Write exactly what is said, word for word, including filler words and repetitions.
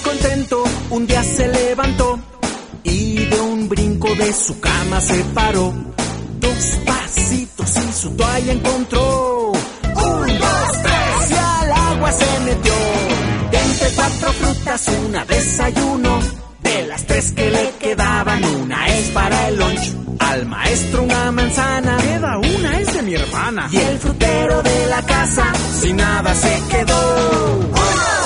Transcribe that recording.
contento un día se levantó y de un brinco de su cama se paró. Dos pasitos y su toalla encontró. Un, dos, tres y al agua se metió. De entre cuatro frutas una desayuno. De las tres que le quedaban, una es para el lunch. Al maestro una manzana. Queda una, es de mi hermana. Y el frutero de la casa sin nada se quedó. ¡Uno!